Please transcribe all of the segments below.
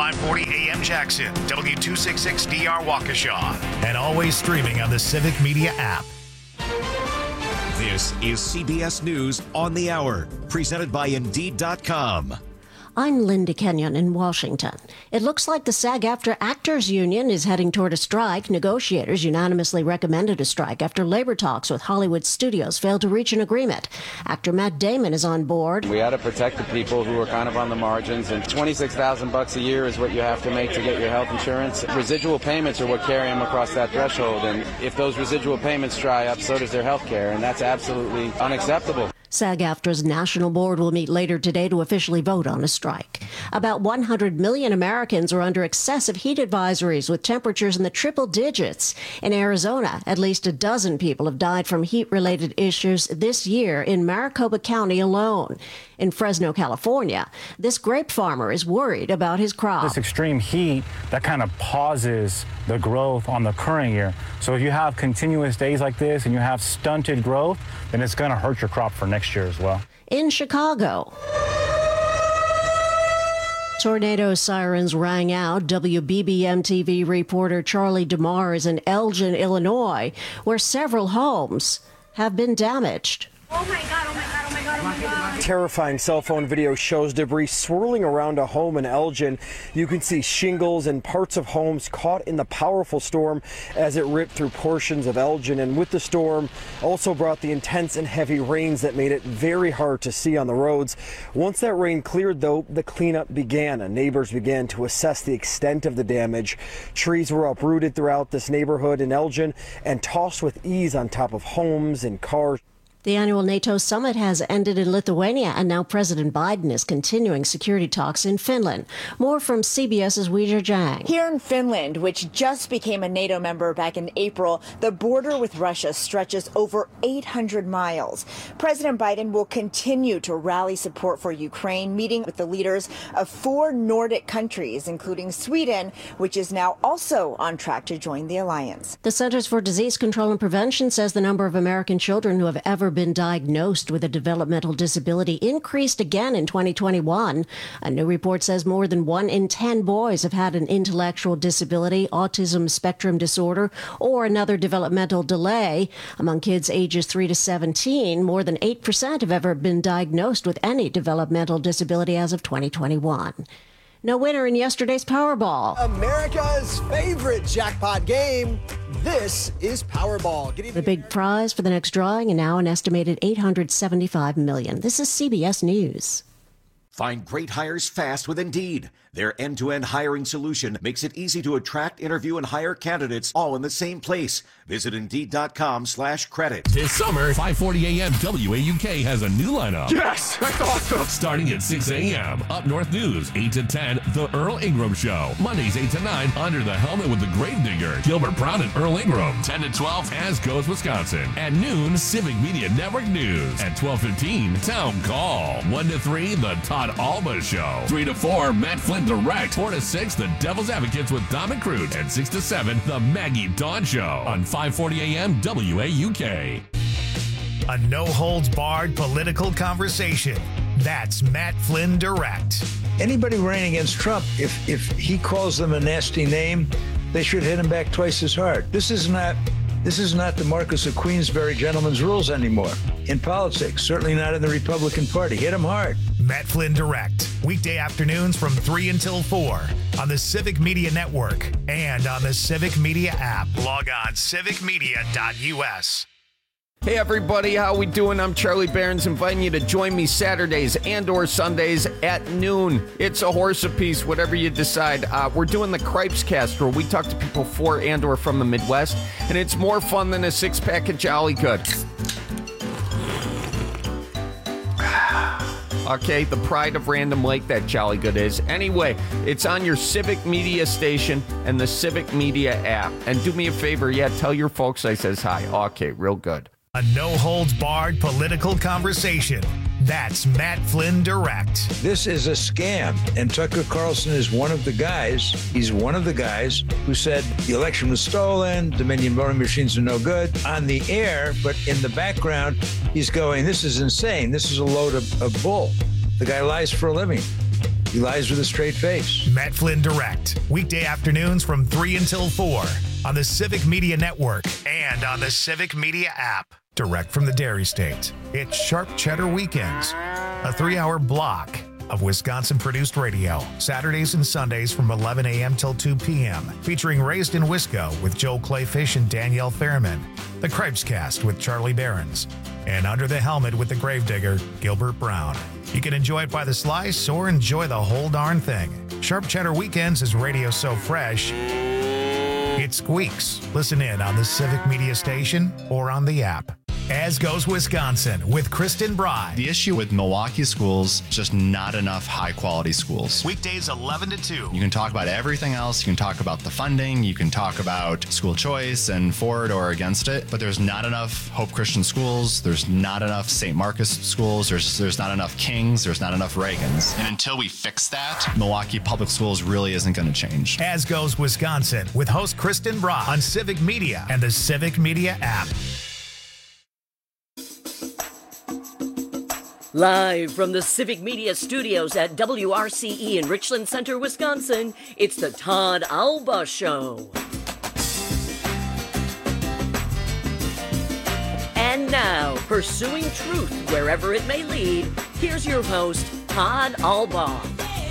540 AM Jackson, W266DR Waukesha, and always streaming on the Civic Media app. This is CBS News on the Hour, presented by Indeed.com. I'm Linda Kenyon in Washington. It looks like the SAG-AFTRA Actors Union is heading toward a strike. Negotiators unanimously recommended a strike after labor talks with Hollywood studios failed to reach an agreement. Actor Matt Damon is on board. We had to protect the people who are kind of on the margins, and $26,000 a year is what you have to make to get your health insurance. Residual payments are what carry them across that threshold, and if those residual payments dry up, so does their health care, and that's absolutely unacceptable. SAG-AFTRA's national board will meet later today to officially vote on a strike. About 100 million Americans are under excessive heat advisories with temperatures in the triple digits. In Arizona, at least a dozen people have died from heat-related issues this year in Maricopa County alone. In Fresno, California, this grape farmer is worried about his crop. This extreme heat, that kind of pauses the growth on the current year. So if you have continuous days like this and you have stunted growth, then it's going to hurt your crop for next year as well. In Chicago, tornado sirens rang out. WBBM-TV reporter Charlie DeMar is in Elgin, Illinois, where several homes have been damaged. Oh my God, oh my God, oh my God, oh my God. Terrifying cell phone video shows debris swirling around a home in Elgin. You can see shingles and parts of homes caught in the powerful storm as it ripped through portions of Elgin. And with the storm, also brought the intense and heavy rains that made it very hard to see on the roads. Once that rain cleared, though, the cleanup began. Neighbors began to assess the extent of the damage. Trees were uprooted throughout this neighborhood in Elgin and tossed with ease on top of homes and cars. The annual NATO summit has ended in Lithuania, and now President Biden is continuing security talks in Finland. More from CBS's Weijia Zhang. Here in Finland, which just became a NATO member back in April, the border with Russia stretches over 800 miles. President Biden will continue to rally support for Ukraine, meeting with the leaders of 4 Nordic countries, including Sweden, which is now also on track to join the alliance. The Centers for Disease Control and Prevention says the number of American children who have ever been diagnosed with a developmental disability increased again in 2021. A new report says more than 1 in 10 boys have had an intellectual disability, autism spectrum disorder, or another developmental delay. Among kids ages 3 to 17, more than 8% have ever been diagnosed with any developmental disability as of 2021. No winner in yesterday's Powerball. America's favorite jackpot game. This is Powerball. The big prize for the next drawing, and now an estimated $875 million. This is CBS News. Find great hires fast with Indeed. Their end-to-end hiring solution makes it easy to attract, interview, and hire candidates all in the same place. Visit Indeed.com/credit. This summer, 540 AM WAUK has a new lineup. Yes, that's awesome. Starting at 6 a.m. Up North News, 8 to 10, The Earl Ingram Show. Mondays, 8 to 9, Under the Helmet with the Grave Digger. Gilbert Brown and Earl Ingram. 10 to 12, As Goes Wisconsin. At noon, Civic Media Network News. At 12:15, Town Call. 1 to 3, The Todd Alba Show. 3 to 4, Matt Flynn Direct. 4 to 6, The Devil's Advocates with Dom and Crute. And 6 to 7, The Maggie Dawn Show on 540 AM WAUK. A no-holds-barred political conversation. That's Matt Flynn Direct. Anybody running against Trump, if he calls them a nasty name, they should hit him back twice as hard. This is not the Marquess of Queensberry gentleman's rules anymore in politics, certainly not in the Republican Party. Hit him hard. Matt Flynn Direct, weekday afternoons from 3 until 4 on the Civic Media Network and on the Civic Media app. Log on civicmedia.us. Hey everybody, how we doing? I'm Charlie Barons, inviting you to join me Saturdays and or Sundays at noon. It's a horse apiece, whatever you decide. We're doing the Cripes Cast, where we talk to people for and or from the Midwest, and it's more fun than a six-pack of Jolly Good. Okay, the pride of Random Lake, that Jolly Good is. Anyway, it's on your Civic Media station and the Civic Media app. And do me a favor, tell your folks I says hi. Okay, real good. A no-holds-barred political conversation. That's Matt Flynn Direct. This is a scam, and Tucker Carlson is one of the guys. He's one of the guys who said the election was stolen, Dominion voting machines are no good on the air, but in the background, he's going, this is insane. This is a load of bull. The guy lies for a living. He lies with a straight face. Matt Flynn Direct, weekday afternoons from 3 until 4 on the Civic Media Network and on the Civic Media app. Direct from the Dairy State, it's Sharp Cheddar Weekends, a 3-hour block of Wisconsin-produced radio, Saturdays and Sundays from 11 a.m. till 2 p.m., featuring Raised in Wisco with Joel Clayfish and Danielle Fairman, The Cripes Cast with Charlie Behrens, and Under the Helmet with the Gravedigger, Gilbert Brown. You can enjoy it by the slice or enjoy the whole darn thing. Sharp Cheddar Weekends is radio so fresh, it squeaks. Listen in on the Civic Media Station or on the app. As Goes Wisconsin with Kristen Bry. The issue with Milwaukee schools, just not enough high-quality schools. Weekdays 11 to 2. You can talk about everything else. You can talk about the funding. You can talk about school choice and for it or against it. But there's not enough Hope Christian schools. There's not enough St. Marcus schools. There's not enough Kings. There's not enough Reagans. And until we fix that, Milwaukee Public Schools really isn't going to change. As Goes Wisconsin with host Kristen Bry on Civic Media and the Civic Media app. Live from the Civic Media Studios at WRCE in Richland Center, Wisconsin, it's the Todd Alba Show. And now, pursuing truth wherever it may lead, here's your host, Todd Alba.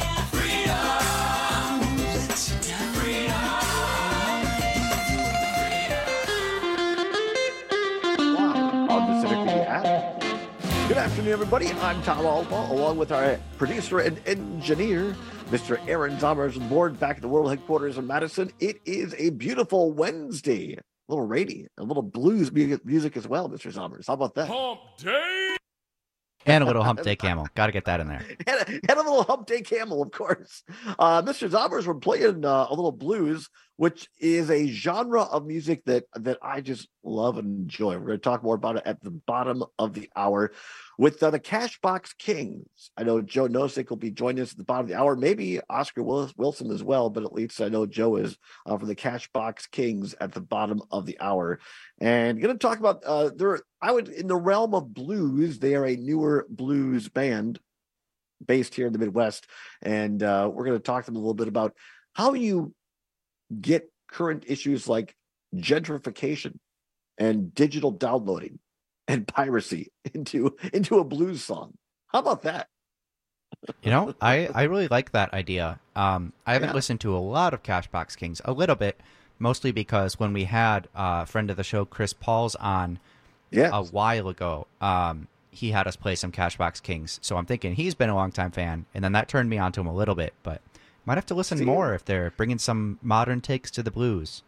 Good afternoon, everybody. I'm Tom Alba, along with our producer and engineer, Mr. Aaron Zommers, on board back at the World Headquarters in Madison. It is a beautiful Wednesday. A little rainy, a little blues music as well, Mr. Zommers. How about that? Hump Day! And a little Hump Day Camel. Got to get that in there. And a little Hump Day Camel, of course. Mr. Zommers, we're playing a little blues, which is a genre of music that I just love and enjoy. We're going to talk more about it at the bottom of the hour with the Cashbox Kings. I know Joe Nosek will be joining us at the bottom of the hour, maybe Oscar Wilson as well, but at least I know Joe is from the Cashbox Kings at the bottom of the hour. And going to talk about, in the realm of blues, they are a newer blues band based here in the Midwest. And we're going to talk to them a little bit about how you get current issues like gentrification and digital downloading and piracy into a blues song. How about that? You know, I really like that idea. I haven't listened to a lot of Cashbox Kings, a little bit, mostly because when we had a friend of the show, Chris Pauls, on a while ago, he had us play some Cashbox Kings. So I'm thinking he's been a longtime fan, and then that turned me on to him a little bit, but might have to listen more if they're bringing some modern takes to the blues.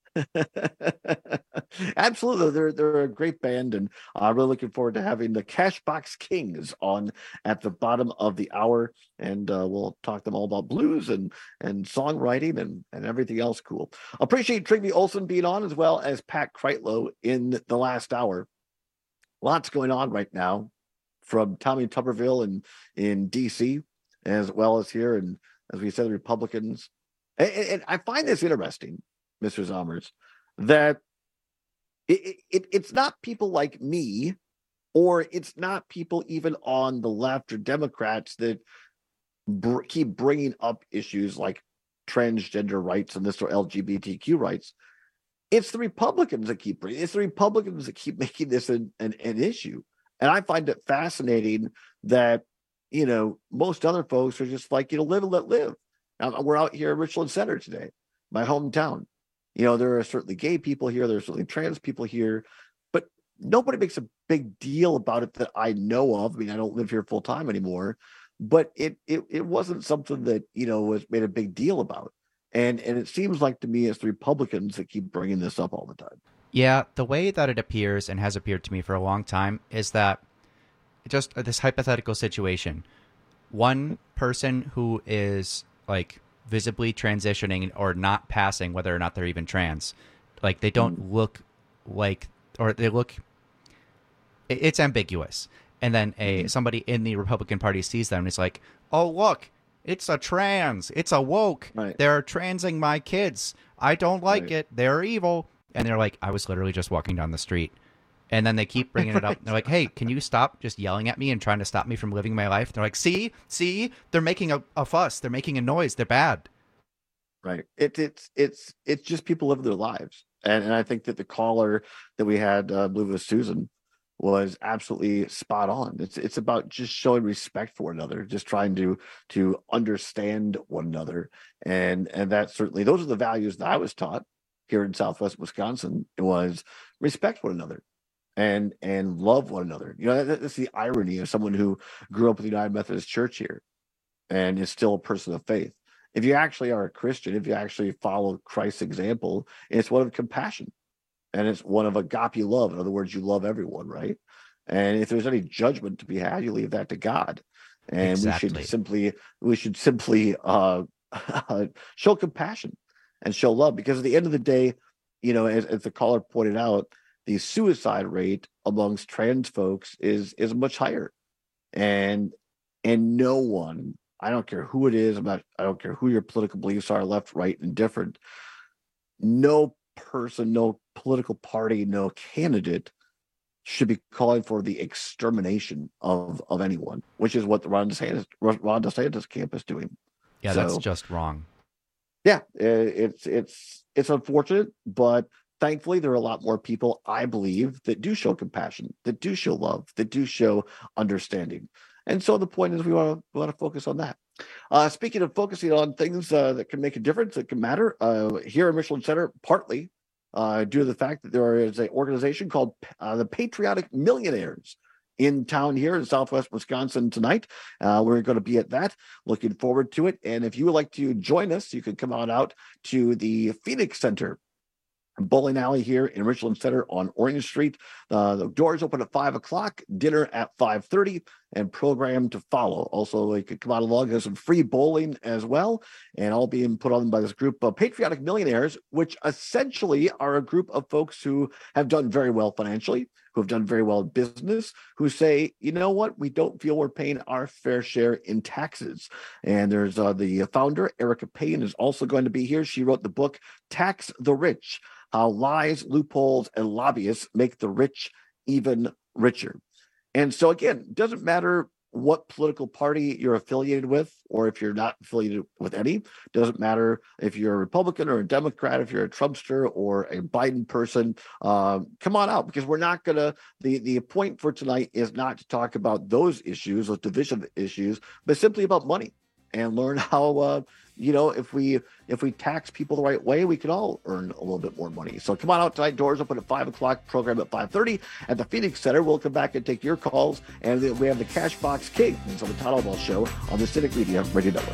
Absolutely, they're a great band, and I'm really looking forward to having the Cashbox Kings on at the bottom of the hour, and we'll talk to them all about blues and songwriting and everything else cool. Appreciate Trygve Olsen being on, as well as Pat Kreitlow in the last hour. Lots going on right now from Tommy Tuberville in D.C., as well as here, and as we said, the Republicans. And I find this interesting, Mr. Zommers, that it's not people like me, or it's not people even on the left or Democrats that keep bringing up issues like transgender rights and this or LGBTQ rights. It's the Republicans that keep making this an issue. And I find it fascinating that, you know, most other folks are just like, you know, live and let live. Now, we're out here in Richland Center today, my hometown. You know, there are certainly gay people here. There are certainly trans people here, but nobody makes a big deal about it that I know of. I mean, I don't live here full time anymore, but it wasn't something that, you know, was made a big deal about. And it seems like to me it's the Republicans that keep bringing this up all the time. Yeah, the way that it appears and has appeared to me for a long time is that just this hypothetical situation, one person who is like visibly transitioning or not passing, whether or not they're even trans, like they don't look like, or they look, it's ambiguous. And then somebody in the Republican Party sees them and is like, oh, look, it's a trans, it's a woke. Right. They're transing my kids. I don't like it. They're evil. And they're like, I was literally just walking down the street And then they keep bringing it up. They're like, hey, can you stop just yelling at me and trying to stop me from living my life? They're like, see, they're making a fuss. They're making a noise. They're bad. Right. It's just people living their lives. And I think that the caller that we had, I believe it was Susan, was absolutely spot on. It's about just showing respect for one another, just trying to understand one another. And that certainly, those are the values that I was taught here in Southwest Wisconsin. It was respect one another. And love one another. You know, that's the irony of someone who grew up with the United Methodist Church here and is still a person of faith. If you actually are a Christian, if you actually follow Christ's example, it's one of compassion and it's one of agape love. In other words, you love everyone, right? And if there's any judgment to be had, you leave that to God. And exactly. we should simply show compassion and show love, because at the end of the day, you know, as the caller pointed out, the suicide rate amongst trans folks is much higher, and no one, I don't care who it is, I don't care who your political beliefs are, left, right, and different. No person, no political party, no candidate should be calling for the extermination of anyone, which is what the Ron DeSantis camp is doing. Yeah, that's just wrong. Yeah, it's unfortunate, but thankfully, there are a lot more people, I believe, that do show compassion, that do show love, that do show understanding. And so the point is we want to focus on that. Speaking of focusing on things that can make a difference, that can matter, here at Richland Center, partly due to the fact that there is an organization called the Patriotic Millionaires in town here in Southwest Wisconsin tonight. We're going to be at that. Looking forward to it. And if you would like to join us, you can come on out to the Phoenix Center bowling alley here in Richland Center on Orange Street. The doors open at 5 o'clock, dinner at 5:30, and program to follow. Also, you could come out along. There's some free bowling as well, and all being put on by this group of Patriotic Millionaires, which essentially are a group of folks who have done very well financially, who have done very well in business, who say, you know what, we don't feel we're paying our fair share in taxes. And there's the founder, Erica Payne, is also going to be here. She wrote the book, Tax the Rich: How Lies, Loopholes, and Lobbyists Make the Rich Even Richer. And so, again, it doesn't matter what political party you're affiliated with, or if you're not affiliated with any. It doesn't matter if you're a Republican or a Democrat, if you're a Trumpster or a Biden person. Come on out, because we're not going to, the point for tonight is not to talk about those issues, those divisive issues, but simply about money, and learn how, if we tax people the right way, we can all earn a little bit more money. So come on out tonight. Doors open at 5 o'clock, program at 5:30 at the Phoenix Center. We'll come back and take your calls. And we have the Cashbox Kings on the Todd Albaugh Show on the Civic Media Radio Network.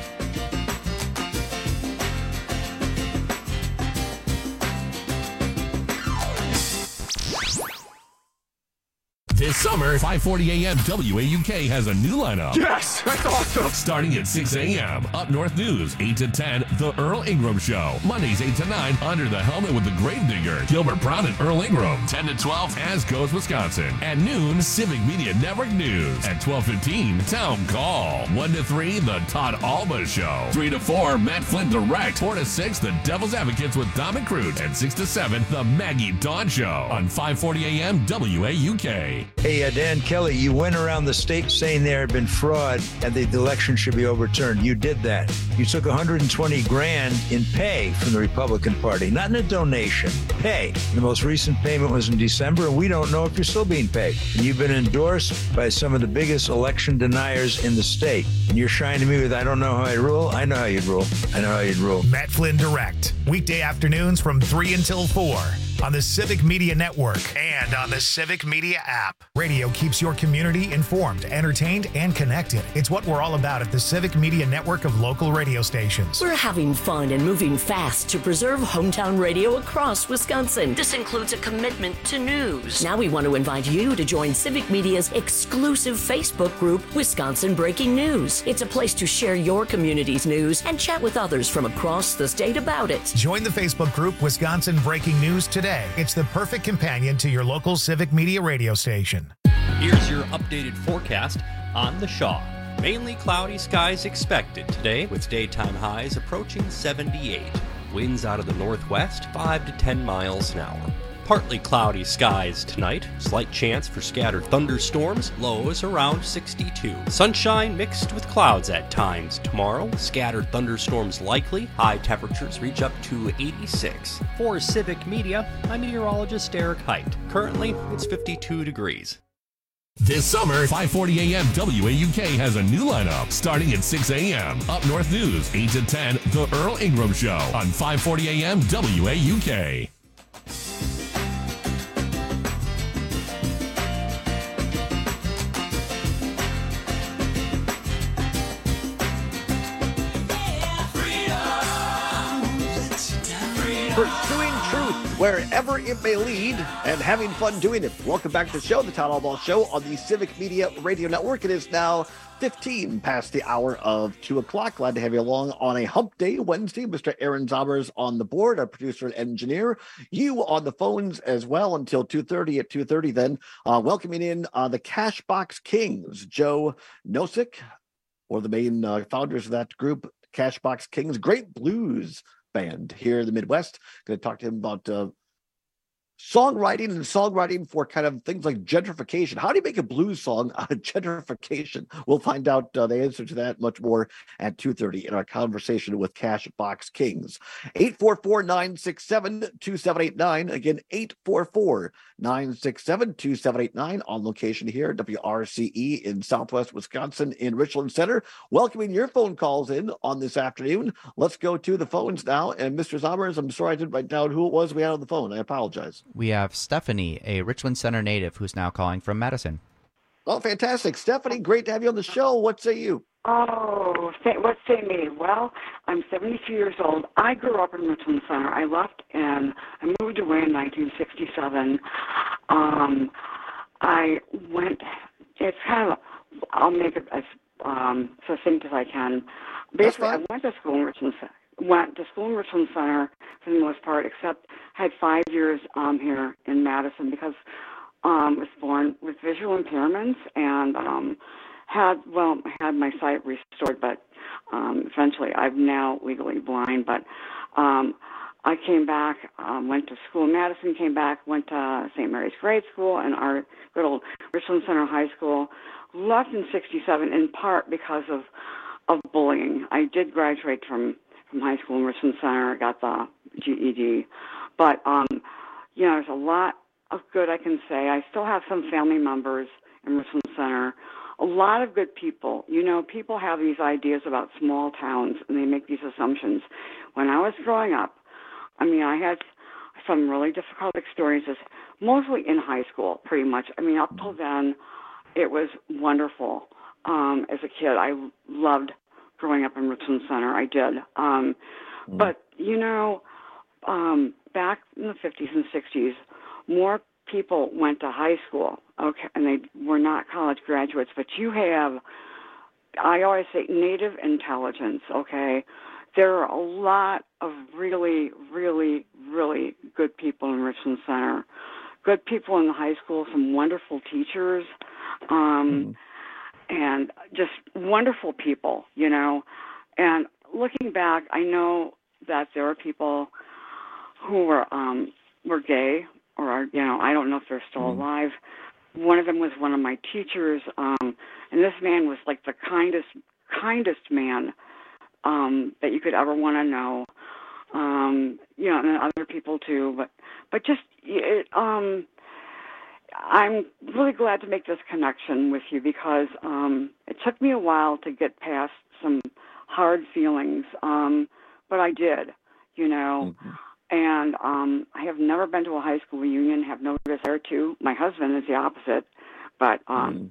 This summer, 540 AM WAUK has a new lineup. Yes, that's awesome. Starting at 6 a.m. Up North News, 8 to 10, The Earl Ingram Show. Mondays, 8 to 9, Under the Helmet with the Gravedigger, Gilbert Brown and Earl Ingram. 10 to 12, As Goes Wisconsin. At noon, Civic Media Network News. At 12:15, Town Call. 1 to 3, The Todd Albaugh Show. 3 to 4, Matt Flynn Direct. 4 to 6, The Devil's Advocates with Dom and Crute. And 6 to 7, The Maggie Dawn Show on 540 AM WAUK. Hey, Dan Kelly, you went around the state saying there had been fraud and the election should be overturned. You did that. You took $120,000 in pay from the Republican Party, not in a donation, pay. The most recent payment was in December, and we don't know if you're still being paid. And you've been endorsed by some of the biggest election deniers in the state. And you're shining me with, I don't know how I rule. I know how you'd rule. I know how you'd rule. Matt Flynn Direct, weekday afternoons from 3 until 4 on the Civic Media Network and on the Civic Media app. Radio keeps your community informed, entertained, and connected. It's what we're all about at the Civic Media Network of local radio stations. We're having fun and moving fast to preserve hometown radio across Wisconsin. This includes a commitment to news. Now we want to invite you to join Civic Media's exclusive Facebook group, Wisconsin Breaking News. It's a place to share your community's news and chat with others from across the state about it. Join the Facebook group, Wisconsin Breaking News, today. It's the perfect companion to your local Civic Media radio station. Here's your updated forecast on the Shaw. Mainly cloudy skies expected today, with daytime highs approaching 78. Winds out of the northwest 5 to 10 miles an hour. Partly cloudy skies tonight. Slight chance for scattered thunderstorms. Lows around 62. Sunshine mixed with clouds at times tomorrow. Scattered thunderstorms likely. High temperatures reach up to 86. For Civic Media, I'm meteorologist Eric Height. Currently, it's 52 degrees. This summer, 5:40 a.m. WAUK has a new lineup starting at 6 a.m. Up North News, 8 to 10, The Earl Ingram Show on 5:40 a.m. WAUK. Pursuing truth wherever it may lead and having fun doing it. Welcome back to the show, the Town Hall Ball Show on the Civic Media Radio Network. It is now 15 past the hour of 2 o'clock. Glad to have you along on a hump day Wednesday. Mr. Aaron Zombers on the board, our producer and engineer. You on the phones as well until 2:30. At 2:30 then, welcoming in the Cashbox Kings, Joe Nosek, one of the main founders of that group, Cashbox Kings, great blues band here in the Midwest. Going to talk to him about songwriting for kind of things like gentrification. How do you make a blues song out of gentrification? We'll find out the answer to that much more at 2:30 in our conversation with Cashbox Kings. 844-967-2789. Again, 844-967-2789 on location here, WRCE in Southwest Wisconsin in Richland Center. Welcoming your phone calls in on this afternoon. Let's go to the phones now. And Mr. Zombers, I'm sorry I didn't write down who it was we had on the phone. I apologize. We have Stephanie, a Richland Center native, who's now calling from Madison. Oh, fantastic. Stephanie, great to have you on the show. What say you? Oh, what say me? Well, I'm 72 years old. I grew up in Richland Center. I left and I moved away in 1967. I went, it's kind of, I'll make it as succinct as I can. Basically, I went to school in Richland Center. For the most part, except had 5 years here in Madison because was born with visual impairments and had my sight restored, but eventually I'm now legally blind. But I came back, went to school in Madison, came back, went to St. Mary's Grade School and our good old Richland Center High School. Left in '67 in part because of bullying. I did graduate from high school in Richland Center, got the GED. But, there's a lot of good I can say. I still have some family members in Richland Center. A lot of good people. People have these ideas about small towns, and they make these assumptions. When I was growing up, I had some really difficult experiences, mostly in high school, pretty much. Up till then, it was wonderful. As a kid, I loved growing up in Richland Center. I did. But, back in the 50s and 60s, more people went to high school, okay, and they were not college graduates. But you have, I always say, native intelligence, okay? There are a lot of really, really, really good people in Richland Center. Good people in the high school, some wonderful teachers, and just wonderful people, And looking back, I know that there are people who were gay or are, I don't know if they're still alive. One of them was one of my teachers, and this man was like the kindest man that you could ever want to know. And other people too, but just I'm really glad to make this connection with you because it took me a while to get past some hard feelings, but I did, and I have never been to a high school reunion, have no desire to. My husband is the opposite, but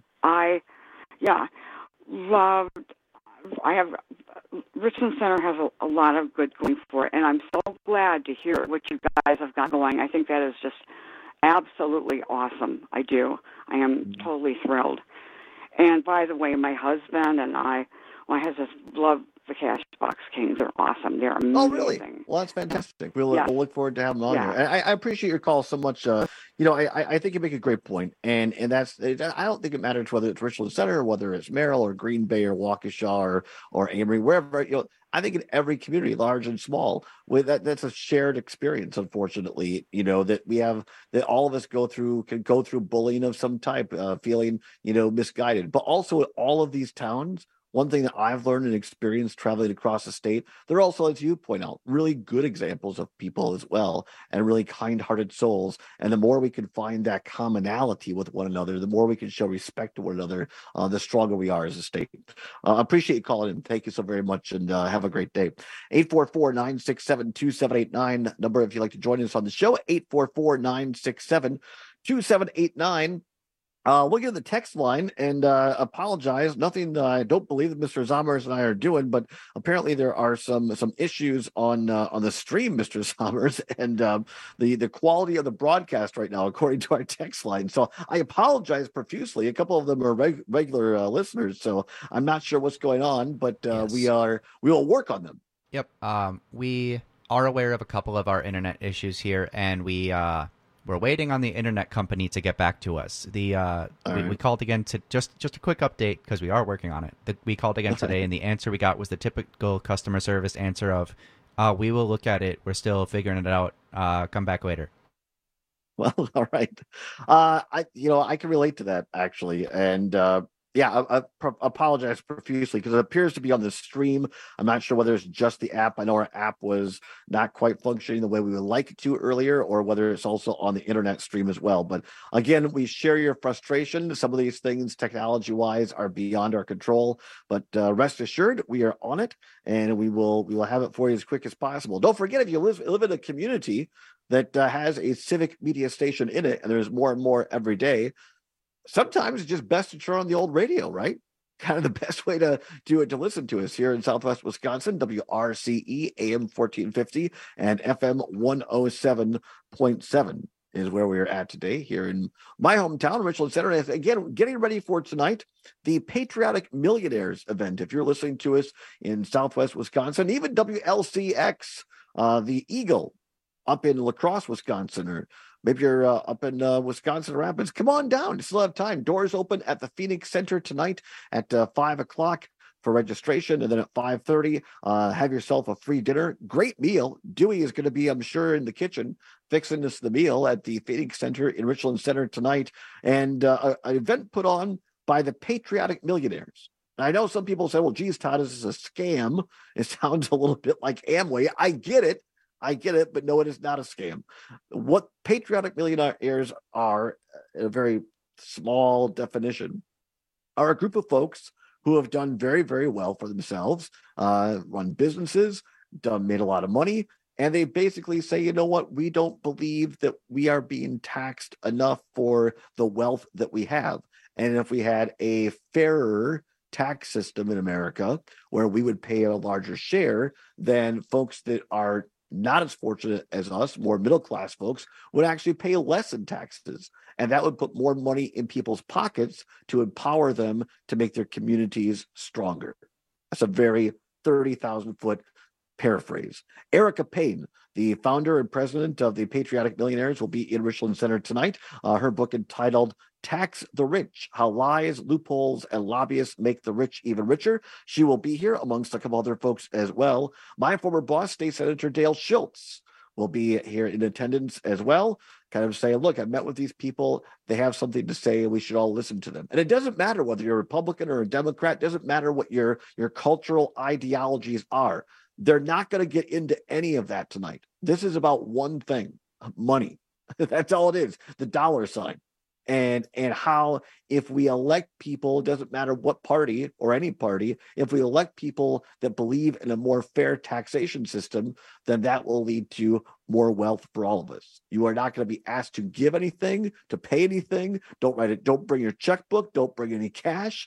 Richland Center has a lot of good going for it, and I'm so glad to hear what you guys have got going. I think that is just absolutely awesome. I do. I am totally thrilled. And by the way, my husband and I just love the Cashbox Kings. They're awesome. They're amazing. Oh, really? Well, that's fantastic. We'll look forward to having him on Yeah. here. And I appreciate your call so much. I think you make a great point, and that's I don't think it matters whether it's Richland Center, or whether it's Merrill or Green Bay or Waukesha or Amory, wherever. I think in every community, large and small, that's a shared experience. Unfortunately, that we have, that all of us can go through bullying of some type, feeling misguided. But also, in all of these towns, one thing that I've learned and experienced traveling across the state, there are also, as you point out, really good examples of people as well, and really kind-hearted souls. And the more we can find that commonality with one another, the more we can show respect to one another, the stronger we are as a state. Appreciate you calling in. Thank you so very much, and have a great day. 844-967-2789. Number if you'd like to join us on the show, 844-967-2789. We'll get the text line and apologize. Nothing I don't believe that Mr. Zommers and I are doing, but apparently there are some issues on the stream, Mr. Zommers, and the quality of the broadcast right now, according to our text line. So I apologize profusely. A couple of them are regular listeners, so I'm not sure what's going on, but yes. We will work on them. Yep. We are aware of a couple of our internet issues here, and we're waiting on the internet company to get back to us. We called again to just a quick update, because we are working on it. We called again today, and the answer we got was the typical customer service answer of, we will look at it. We're still figuring it out. Come back later. Well, all right. I can relate to that, actually. And I apologize profusely, because it appears to be on the stream. I'm not sure whether it's just the app. I know our app was not quite functioning the way we would like it to earlier, or whether it's also on the internet stream as well. But again, we share your frustration. Some of these things, technology-wise, are beyond our control. But rest assured, we are on it, and we will have it for you as quick as possible. Don't forget, if you live in a community that has a civic media station in it, and there's more and more every day, sometimes it's just best to turn on the old radio, right? Kind of the best way to do it, to listen to us here in Southwest Wisconsin. WRCE AM 1450 and FM 107.7 is where we are at today here in my hometown, Richland Center. And again, getting ready for tonight, the Patriotic Millionaires event. If you're listening to us in Southwest Wisconsin, even WLCX, the Eagle up in La Crosse, Wisconsin, or maybe you're up in Wisconsin Rapids, come on down. You still have time. Doors open at the Phoenix Center tonight at 5 o'clock for registration. And then at 5:30, have yourself a free dinner. Great meal. Dewey is going to be, I'm sure, in the kitchen fixing us the meal at the Phoenix Center in Richland Center tonight. And an event put on by the Patriotic Millionaires. And I know some people say, well, geez, Todd, this is a scam. It sounds a little bit like Amway. I get it, but no, it is not a scam. What Patriotic Millionaires are, in a very small definition, are a group of folks who have done very, very well for themselves, run businesses, made a lot of money, and they basically say, you know what, we don't believe that we are being taxed enough for the wealth that we have. And if we had a fairer tax system in America where we would pay a larger share, then folks that are not as fortunate as us, more middle-class folks, would actually pay less in taxes. And that would put more money in people's pockets to empower them to make their communities stronger. That's a very 30,000-foot paraphrase. Erica Payne, the founder and president of the Patriotic Millionaires, will be in Richland Center tonight. Her book entitled Tax the Rich, How Lies, Loopholes, and Lobbyists Make the Rich Even Richer. She will be here amongst a couple other folks as well. My former boss, State Senator Dale Schultz, will be here in attendance as well, kind of saying, look, I met with these people. They have something to say, and we should all listen to them. And it doesn't matter whether you're a Republican or a Democrat. It doesn't matter what your cultural ideologies are. They're not going to get into any of that tonight. This is about one thing, money. That's all it is, the dollar sign. And how, if we elect people, it doesn't matter what party or any party, if we elect people that believe in a more fair taxation system, then that will lead to more wealth for all of us. You are not going to be asked to give anything, to pay anything. Don't write it. Don't bring your checkbook. Don't bring any cash.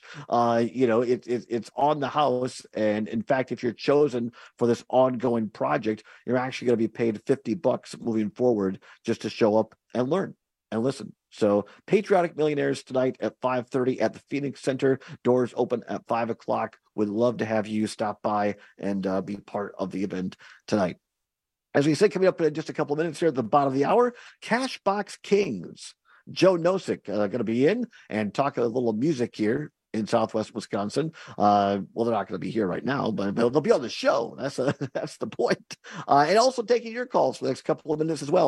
It's on the house. And in fact, if you're chosen for this ongoing project, you're actually going to be paid $50 moving forward just to show up and learn and listen. So Patriotic Millionaires tonight at 5:30 at the Phoenix Center. Doors open at 5 o'clock. Would love to have you stop by and be part of the event tonight. As we say, coming up in just a couple of minutes here at the bottom of the hour, Cashbox Kings. Joe Nosek going to be in and talk a little music here in Southwest Wisconsin. Well, they're not going to be here right now, but they'll be on the show. That's the point. And also taking your calls for the next couple of minutes as well.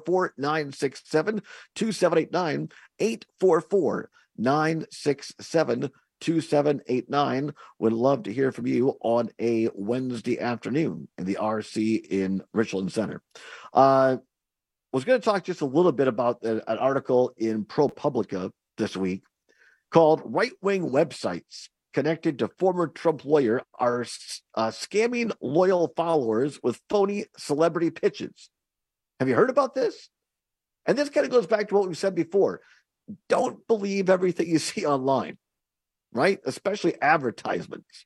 844-967-2789. 844-967-2789. Would love to hear from you on a Wednesday afternoon in the RC in Richland Center. Was going to talk just a little bit about an article in ProPublica this week called "Right-Wing Websites Connected to Former Trump Lawyer Are Scamming Loyal Followers with Phony Celebrity Pitches." Have you heard about this? And this kind of goes back to what we said before. Don't believe everything you see online, right? Especially advertisements.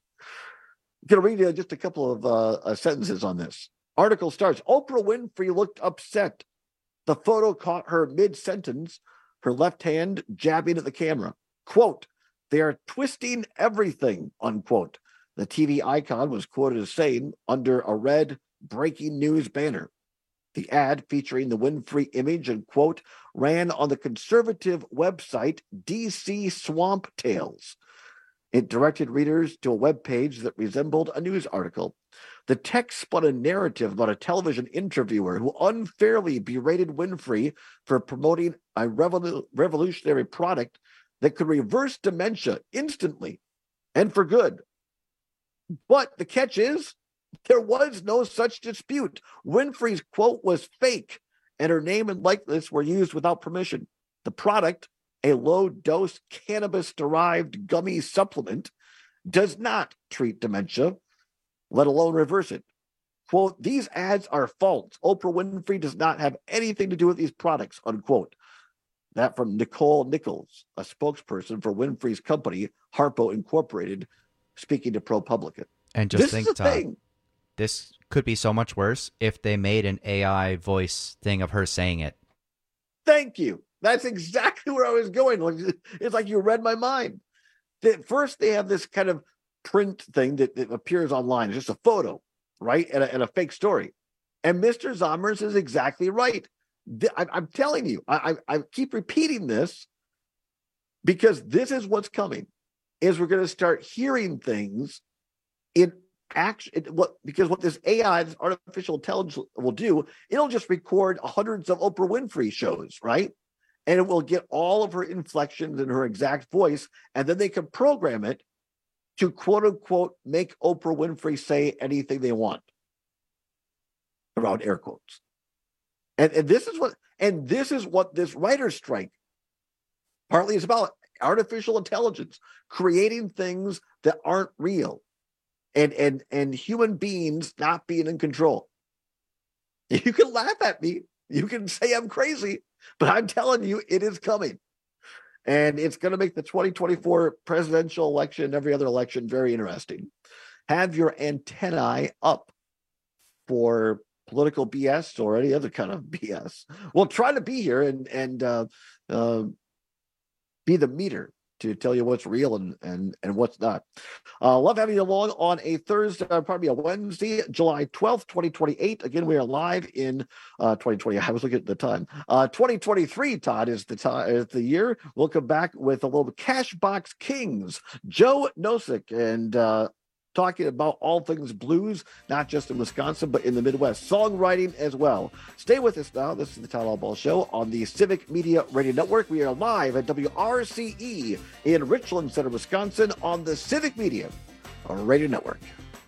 I'm going to read you just a couple of sentences on this. Article starts, Oprah Winfrey looked upset. The photo caught her mid-sentence, her left hand jabbing at the camera. Quote, "They are twisting everything," unquote. The TV icon was quoted as saying under a red breaking news banner. The ad featuring the Winfrey image and quote ran on the conservative website DC Swamp Tales. It directed readers to a web page that resembled a news article. The text spun a narrative about a television interviewer who unfairly berated Winfrey for promoting a revolutionary product that could reverse dementia instantly and for good. But the catch is, there was no such dispute. Winfrey's quote was fake, and her name and likeness were used without permission. The product, a low-dose cannabis-derived gummy supplement, does not treat dementia, let alone reverse it. Quote, "These ads are false. Oprah Winfrey does not have anything to do with these products," unquote. That from Nicole Nichols, a spokesperson for Winfrey's company, Harpo Incorporated, speaking to ProPublica. And just this think, is a Todd, thing. this could be so much worse if they made an AI voice thing of her saying it. Thank you. That's exactly where I was going. It's like you read my mind. First, they have this kind of print thing that appears online. It's just a photo, right? And a fake story. And Mr. Zommers is exactly right. I'm telling you, I keep repeating this because this is what's coming, is we're going to start hearing things in action. Because what this AI, this artificial intelligence will do, it'll just record hundreds of Oprah Winfrey shows, right? And it will get all of her inflections and her exact voice, and then they can program it to quote unquote make Oprah Winfrey say anything they want. Around air quotes. And this is what this writer's strike partly is about. Artificial intelligence, creating things that aren't real, and human beings not being in control. You can laugh at me, you can say I'm crazy, but I'm telling you, it is coming. And it's going to make the 2024 presidential election and every other election very interesting. Have your antennae up for political BS or any other kind of BS. We'll try to be here and be the meter to tell you what's real and what's not. Love having you along on a Thursday, probably a Wednesday, July 12th, 2028. Again, we are live in 2020. I was looking at the time. 2023, Todd, is the year. We'll come back with a little Cashbox Kings, Joe Nosek, and talking about all things blues, not just in Wisconsin, but in the Midwest. Songwriting as well. Stay with us now. This is the Todd Albaugh Show on the Civic Media Radio Network. We are live at WRCE in Richland Center, Wisconsin on the Civic Media Radio Network.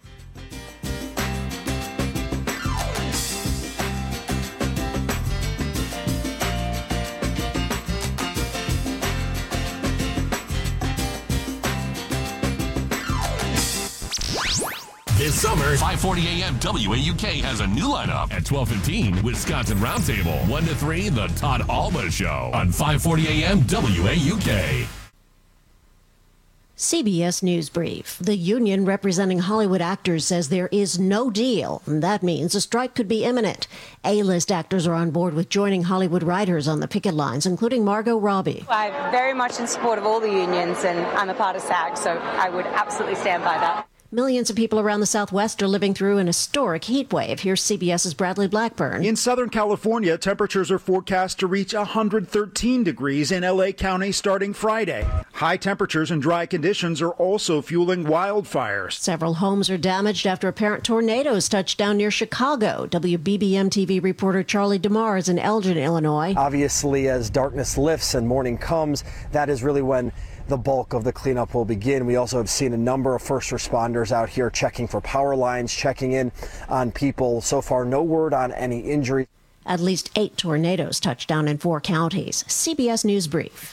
This summer, 5:40 a.m. WAUK has a new lineup. At 12:15, Wisconsin Roundtable. 1 to 3, The Todd Albaugh Show on 5:40 a.m. WAUK. CBS News Brief. The union representing Hollywood actors says there is no deal. That means a strike could be imminent. A-list actors are on board with joining Hollywood writers on the picket lines, including Margot Robbie. I'm very much in support of all the unions, and I'm a part of SAG, so I would absolutely stand by that. Millions of people around the Southwest are living through an historic heat wave. Here's CBS's Bradley Blackburn. In Southern California, temperatures are forecast to reach 113 degrees in LA County starting Friday. High temperatures and dry conditions are also fueling wildfires. Several homes are damaged after apparent tornadoes touched down near Chicago. WBBM TV reporter Charlie DeMar is in Elgin, Illinois. Obviously, as darkness lifts and morning comes, that is really when the bulk of the cleanup will begin. We also have seen a number of first responders out here checking for power lines, checking in on people. So far, no word on any injury. At least 8 tornadoes touched down in 4 counties. CBS News Brief.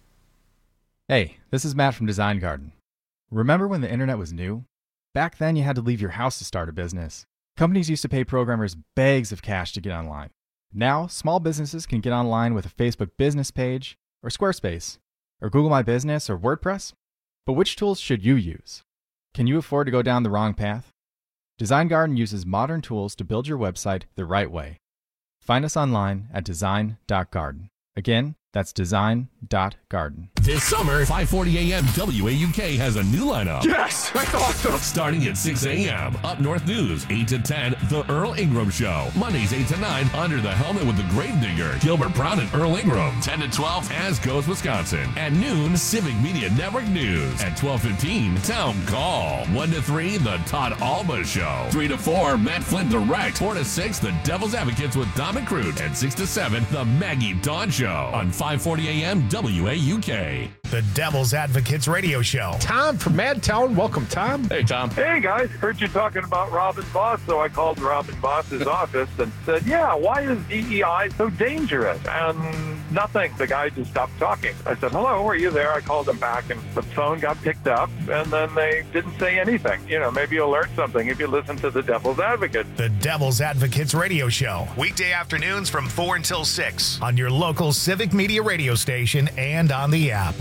Hey, this is Matt from Design Garden. Remember when the internet was new? Back then, you had to leave your house to start a business. Companies used to pay programmers bags of cash to get online. Now, small businesses can get online with a Facebook business page, or Squarespace, or Google My Business, or WordPress. But which tools should you use? Can you afford to go down the wrong path? Design Garden uses modern tools to build your website the right way. Find us online at design.garden. Again, that's design.garden. This summer, 5:40 a.m. WAUK has a new lineup. Yes, that's awesome. Starting at 6 a.m. Up North News, 8 to 10, The Earl Ingram Show. Mondays, 8 to 9, Under the Helmet with the Gravedigger, Gilbert Brown and Earl Ingram. 10 to 12, As Goes Wisconsin. At noon, Civic Media Network News. At 12:15, Town Call. 1 to 3, The Todd Alba Show. 3 to 4, Matt Flynn Direct. 4 to 6, The Devil's Advocates with Dom and Crute. And 6 to 7, The Maggie Dawn Show. On 5:40 a.m. WAUK. The Devil's Advocates Radio Show. Tom from Madtown. Welcome, Tom. Hey, Tom. Hey, guys. Heard you talking about Robin Voss, so I called Robin Voss's office and said, yeah, why is DEI so dangerous? And nothing. The guy just stopped talking. I said, hello, are you there? I called him back, and the phone got picked up, and then they didn't say anything. You know, maybe you'll learn something if you listen to the Devil's Advocate. The Devil's Advocates Radio Show. Weekday afternoons from 4 until 6 on your local Civic Media radio station and on the app.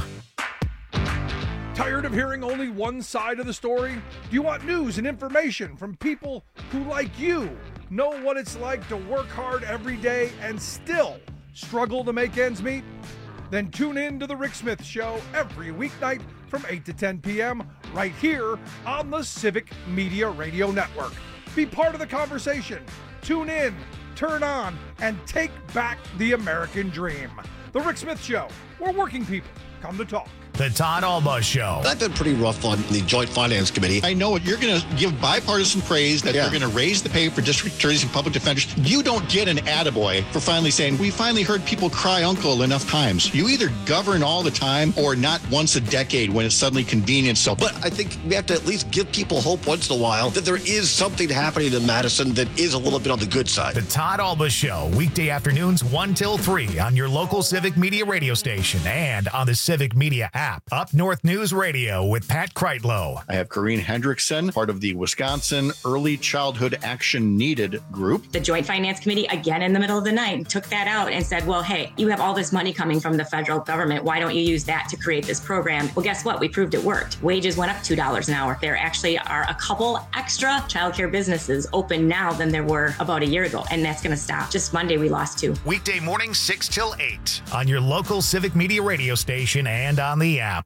Tired of hearing only one side of the story? Do you want news and information from people who, like you, know what it's like to work hard every day and still struggle to make ends meet? Then tune in to The Rick Smith Show every weeknight from 8 to 10 p.m. right here on the Civic Media Radio Network. Be part of the conversation. Tune in, turn on, and take back the American dream. The Rick Smith Show, where working people come to talk. The Todd Alba Show. I've been pretty rough on the Joint Finance Committee. I know you're going to give bipartisan praise that you're going to raise the pay for district attorneys and public defenders. You don't get an attaboy for finally saying, we finally heard people cry uncle enough times. You either govern all the time or not once a decade when it's suddenly convenient. So, but I think we have to at least give people hope once in a while that there is something happening in Madison that is a little bit on the good side. The Todd Alba Show, weekday afternoons 1 till 3 on your local Civic Media radio station and on the Civic Media app. Up North News Radio with Pat Kreitlow. I have Corrine Hendrickson, part of the Wisconsin Early Childhood Action Needed group. The Joint Finance Committee, again in the middle of the night, took that out and said, well, hey, you have all this money coming from the federal government. Why don't you use that to create this program? Well, guess what? We proved it worked. Wages went up $2 an hour. There actually are a couple extra childcare businesses open now than there were about a year ago, and that's going to stop. Just Monday, we lost 2. Weekday mornings 6 till 8 on your local Civic Media radio station and on the app.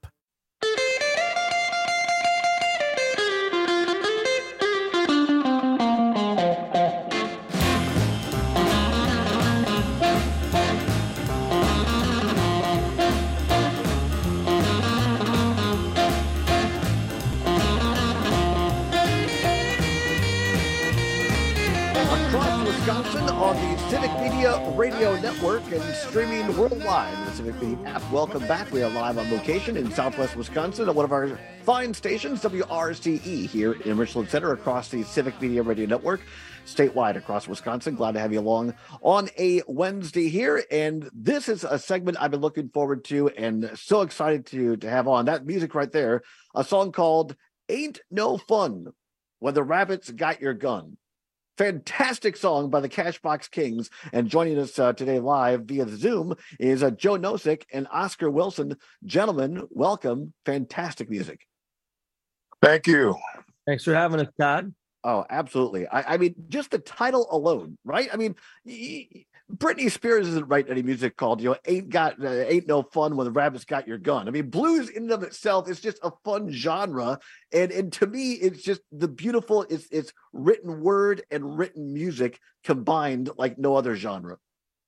Wisconsin on the Civic Media Radio Network and streaming worldwide on the Civic Media app. Welcome back. We are live on location in Southwest Wisconsin at one of our fine stations, WRCE, here in Richland Center across the Civic Media Radio Network, statewide across Wisconsin. Glad to have you along on a Wednesday here. And this is a segment I've been looking forward to and so excited to have on. That music right there, a song called Ain't No Fun When the Rabbits Got Your Gun. Fantastic song by the Cashbox Kings. And joining us today live via Zoom is Joe Nosek and Oscar Wilson. Gentlemen, welcome. Fantastic music. Thank you. Thanks for having us, Todd. Oh, absolutely. I mean, just the title alone, right? I mean, Britney Spears isn't writing any music called, ain't no fun when the rabbit's got your gun. I mean, blues in and of itself is just a fun genre. And to me, it's just the beautiful, it's written word and written music combined like no other genre.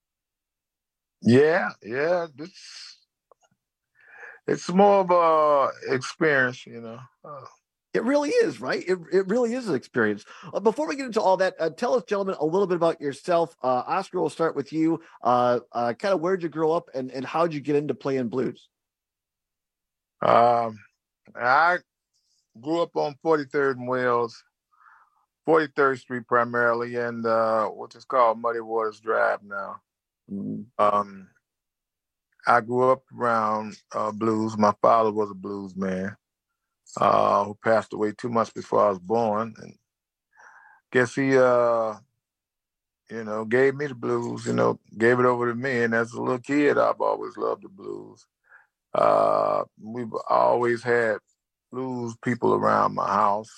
Yeah. It's more of a experience, It really is, right? It really is an experience. Before we get into all that, tell us, gentlemen, a little bit about yourself. Oscar, we'll start with you. Kind of where'd you grow up and how'd you get into playing blues? I grew up on 43rd and Wells, 43rd Street primarily, and what is called Muddy Waters Drive now. Mm-hmm. I grew up around blues. My father was a blues man. Who passed away 2 months before I was born. And guess he, gave me the blues, gave it over to me. And as a little kid, I've always loved the blues. We've always had blues people around my house.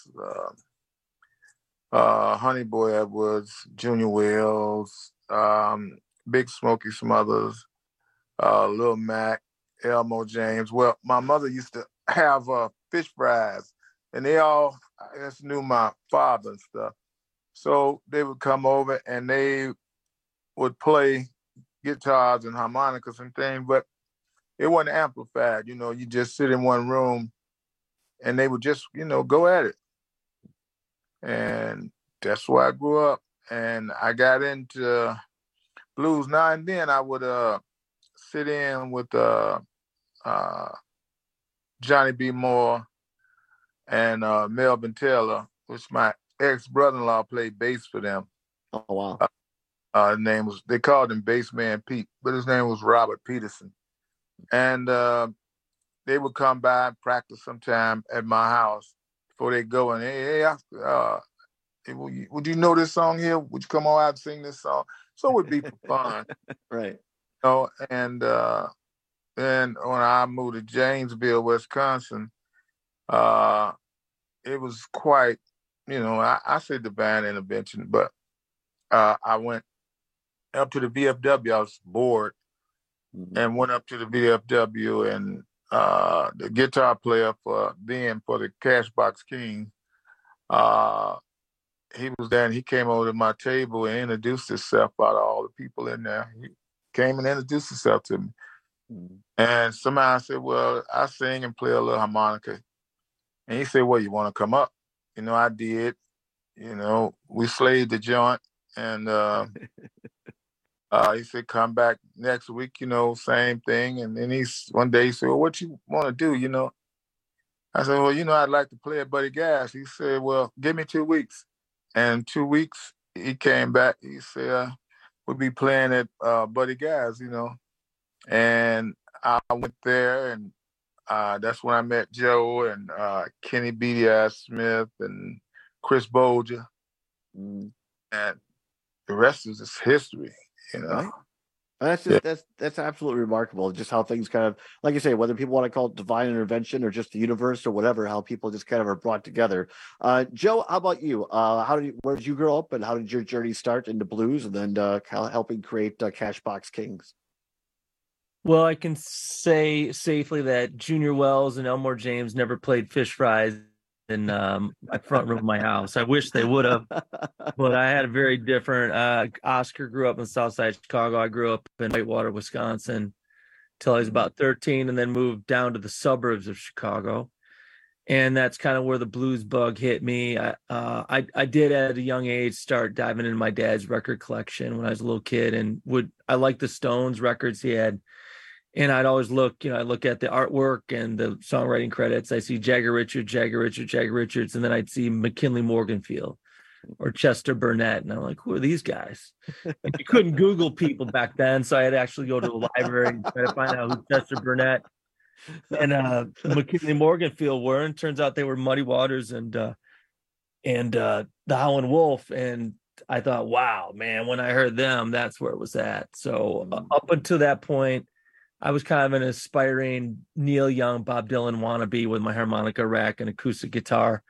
Honey Boy Edwards, Junior Wells, Big Smokey Smothers, Lil Mac, Elmo James. Well, my mother used to have fish fries, and they all just knew my father and stuff. So they would come over and they would play guitars and harmonicas and things, but it wasn't amplified. You just sit in one room and they would just, go at it. And that's where I grew up. And I got into blues. Now and then I would sit in with Johnny B. Moore and Melvin Taylor, which my ex-brother-in-law played bass for them. Oh, wow. They called him Bassman Pete, but his name was Robert Peterson. And they would come by and practice sometime at my house before they go. And, hey, would you know this song here? Would you come on out and sing this song? So it would be for fun. Right. And then when I moved to Janesville, Wisconsin, it was quite, I say divine intervention, but I went up to the VFW. I was bored and went up to the VFW, and the guitar player for the Cashbox King, he was there, and he came over to my table and introduced himself out of all the people in there. He came and introduced himself to me. And somehow I said, well, I sing and play a little harmonica. And he said, well, you want to come up? I did. We slayed the joint. And he said, come back next week, same thing. And then one day he said, well, what you want to do, I said, well, I'd like to play at Buddy Guy's. He said, well, give me 2 weeks. And 2 weeks, he came back. He said, we'll be playing at Buddy Guy's, And I went there, and that's when I met Joe and Kenny Beatty Smith and Chris Bolger. And the rest is just history, Right. That's just that's absolutely remarkable. Just how things kind of, like you say, whether people want to call it divine intervention or just the universe or whatever, how people just kind of are brought together. Joe, how about you? Where did you grow up, and how did your journey start into blues, and then helping create Cashbox Kings? Well, I can say safely that Junior Wells and Elmore James never played fish fries in my front room of my house. I wish they would have, but I had a very different. Oscar grew up in South Side Chicago. I grew up in Whitewater, Wisconsin, till I was about 13, and then moved down to the suburbs of Chicago. And that's kind of where the blues bug hit me. I did at a young age start diving into my dad's record collection when I was a little kid, and I liked the Stones records he had. And I'd always look at the artwork and the songwriting credits. I see Jagger Richards, and then I'd see McKinley Morganfield or Chester Burnett. And I'm like, who are these guys? And you couldn't Google people back then. So I had to actually go to the library and try to find out who Chester Burnett and McKinley Morganfield were. And turns out they were Muddy Waters and the Howlin' Wolf. And I thought, wow, man, when I heard them, that's where it was at. So up until that point, I was kind of an aspiring Neil Young, Bob Dylan wannabe with my harmonica rack and acoustic guitar.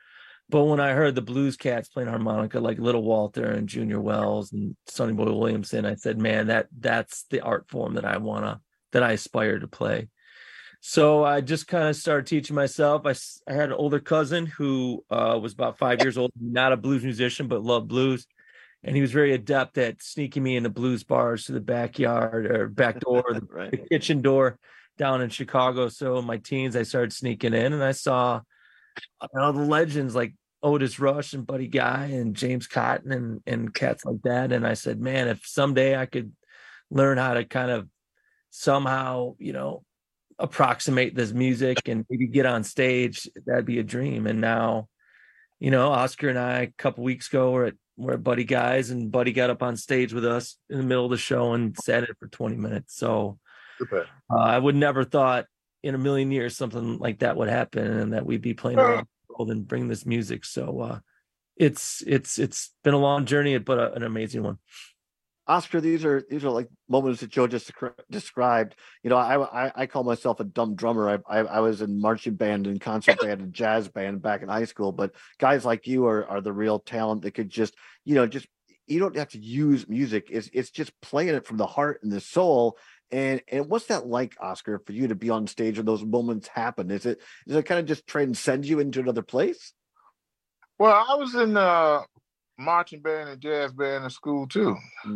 But when I heard the blues cats playing harmonica, like Little Walter and Junior Wells and Sonny Boy Williamson, I said, man, that's the art form that I aspire to play. So I just kind of started teaching myself. I had an older cousin who was about 5 years old, not a blues musician, but loved blues. And he was very adept at sneaking me into blues bars to the backyard or back door, the kitchen door down in Chicago. So in my teens, I started sneaking in and I saw the legends like Otis Rush and Buddy Guy and James Cotton and cats like that. And I said, man, if someday I could learn how to kind of somehow, approximate this music and maybe get on stage, that'd be a dream. And now, Oscar and I, a couple weeks ago, we're at Buddy Guy's, and Buddy got up on stage with us in the middle of the show and sat in for 20 minutes. So I would never thought in a million years something like that would happen and that we'd be playing around the world and bring this music. So it's been a long journey, but an amazing one. Oscar, these are like moments that Joe just described. I call myself a dumb drummer. I was in marching band and concert band and jazz band back in high school. But guys like you are the real talent that could just you don't have to use music. It's just playing it from the heart and the soul. And what's that like, Oscar, for you to be on stage when those moments happen? Does it kind of just transcend you into another place? Well, I was in marching band and jazz band in school too.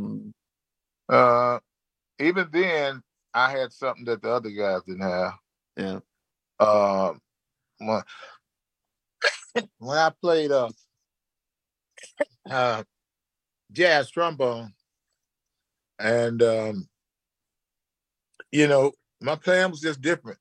Even then, I had something that the other guys didn't have. Yeah. When I played jazz trombone, and my playing was just different.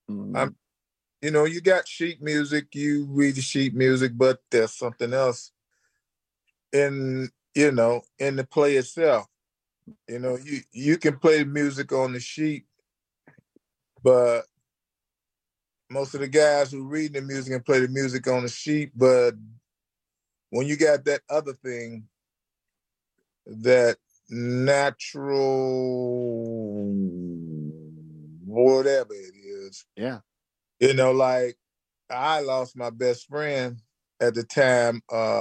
You got sheet music, you read the sheet music, but there's something else in the play itself. You can play music on the sheet, but most of the guys who read the music and play the music on the sheet, but when you got that other thing, that natural whatever it is. Yeah. Like I lost my best friend at the time.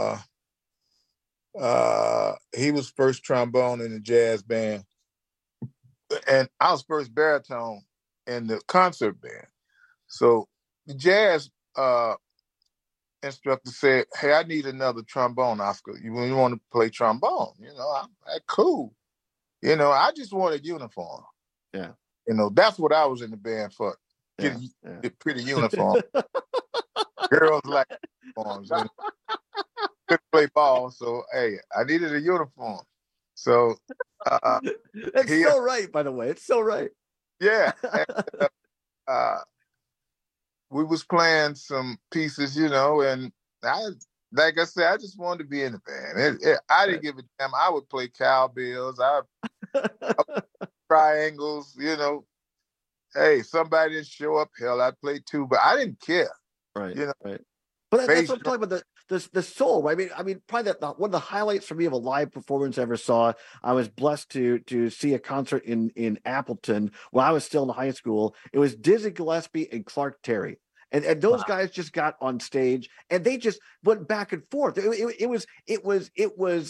He was first trombone in the jazz band, and I was first baritone in the concert band. So the jazz instructor said, "Hey, I need another trombone, Oscar. You want to play trombone?" I'm cool. I just wanted uniform. Yeah. That's what I was in the band for. Get pretty uniform. Girls like uniforms. Couldn't play ball, so hey, I needed a uniform. So that's so right, by the way. It's so right. Yeah. And, we was playing some pieces, and like I said, I just wanted to be in the band. I didn't give a damn. I would play cowbells. I triangles. Hey, somebody didn't show up. Hell, I'd play too, but I didn't care. Right. Right. But that's what I'm talking about. The soul, right? I mean, probably one of the highlights for me of a live performance I ever saw. I was blessed to see a concert in Appleton when I was still in high school. It was Dizzy Gillespie and Clark Terry, and those guys just got on stage and they just went back and forth. It was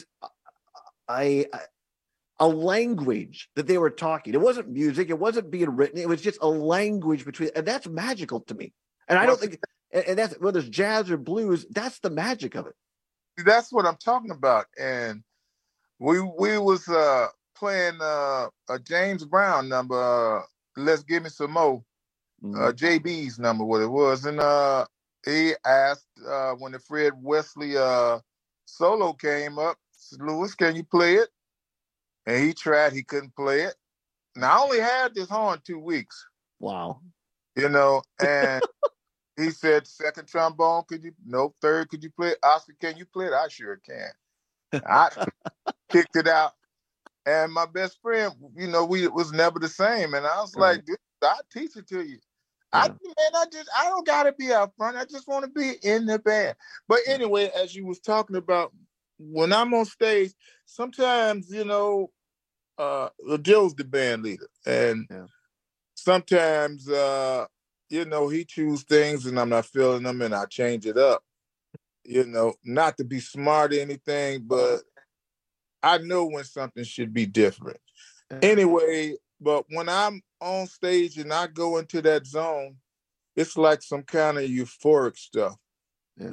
a language that they were talking. It wasn't music. It wasn't being written. It was just a language between, and that's magical to me. And I don't think. And that's whether it's jazz or blues, that's the magic of it. That's what I'm talking about. And we was playing a James Brown number, Let's Give Me Some More, JB's number, what it was. And he asked when the Fred Wesley solo came up, said, "Louis, can you play it?" And he tried, he couldn't play it. Now I only had this horn 2 weeks. Wow. And he said, "Second trombone, could you? No, third, could you play it? Oscar, can you play it?" I sure can. I kicked it out. And my best friend, we was never the same. And I was like, "Dude, I'll teach it to you." I don't gotta be out front. I just want to be in the band. But anyway, as you was talking about, when I'm on stage, sometimes, Joe's the band leader. And sometimes he choose things and I'm not feeling them and I change it up. not to be smart or anything, but I know when something should be different. Anyway, but when I'm on stage and I go into that zone, it's like some kind of euphoric stuff, and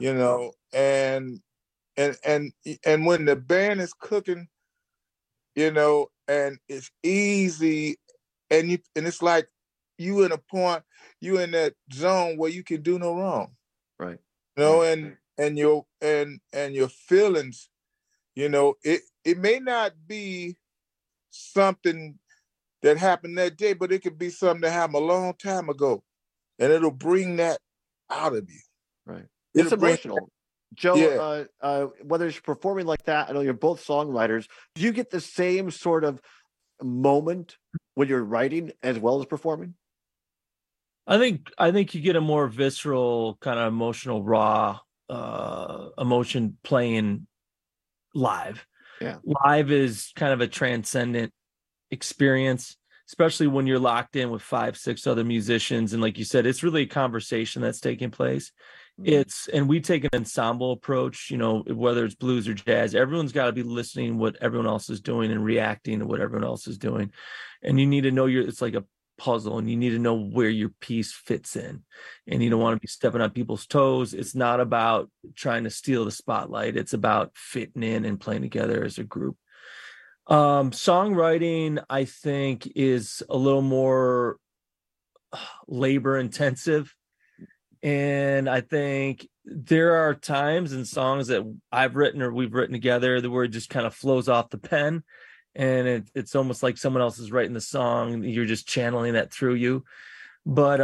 when the band is cooking, and it's easy, and it's like you in that zone where you can do no wrong, right? And your feelings, it may not be something that happened that day, but it could be something that happened a long time ago, and it'll bring that out of you. Right. It's emotional. Joe, Yeah. Whether it's performing like that, I know you're both songwriters. Do you get the same sort of moment when you're writing as well as performing? I think you get a more visceral, kind of emotional, raw emotion playing live. Yeah. Live is kind of a transcendent experience, especially when you're locked in with 5-6 other musicians. And like you said, it's really a conversation that's taking place. And we take an ensemble approach, whether it's blues or jazz, everyone's got to be listening what everyone else is doing and reacting to what everyone else is doing. And you need to know it's like a puzzle, and you need to know where your piece fits in, and you don't want to be stepping on people's toes. It's not about trying to steal the spotlight. It's about fitting in and playing together as a group. Songwriting, I think, is a little more labor intensive. And I think there are times in songs that I've written or we've written together where it just kind of flows off the pen, and it's almost like someone else is writing the song. You're just channeling that through you. But